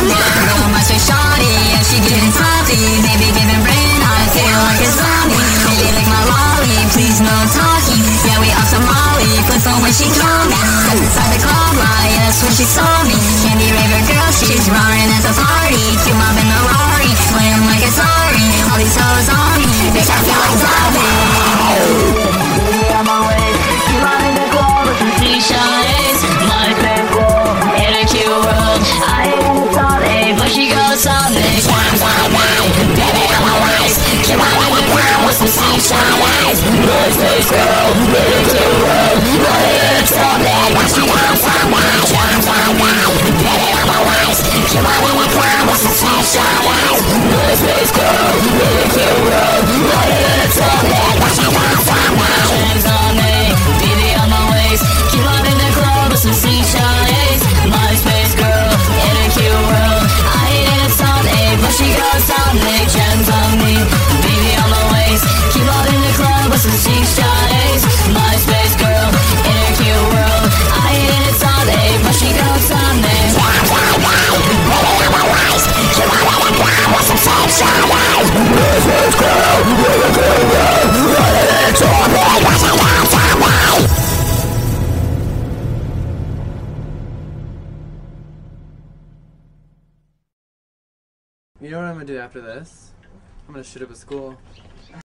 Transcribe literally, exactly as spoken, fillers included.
Girl, my sweet shawty, yeah, she getting toppy. Baby giving brain, I feel like a zombie. Baby like my lolly, please no talking. Yeah, we off to Molly, flip phone when she called me. Stepped inside the club, right, that's when she saw me. Candy raver girl, she's roaring at the party. Cute mom in the Rari, playing like it's sorry. All these hoes on me, bitch, I feel like zombie. On my way, keep on in the club with some C-shots. My favorite girl in a cute world. I ain't in Sunday, but she goes Sunday. Times on me, baby on my waist. Keep on in the club with some C-shots. My favorite girl in a cute world. I ain't in Sunday, but she goes Sunday. Times on me, baby on my waist. Keep on in the club with some C-shots. My favorite girl in a cute world. I ain't in Sunday, but she goes Sunday. Times on me, baby on my waist. Keep on in the club with some C-shots. MySpace girl in a cute world. I ain't in it Sunday, but she goes Sunday. Gems on me, baby on my waist. Keep on in the club with some C-shots. MySpace girl in a cute world. I ain't in it Sunday, but she goes Sunday. Gems on me, baby on my waist. Keep on in the club with some C-shots. MySpace girl in a cute world. I ain't in it Sunday, but she goes Sunday. You know what I'm gonna do after this? I'm gonna shoot up a school.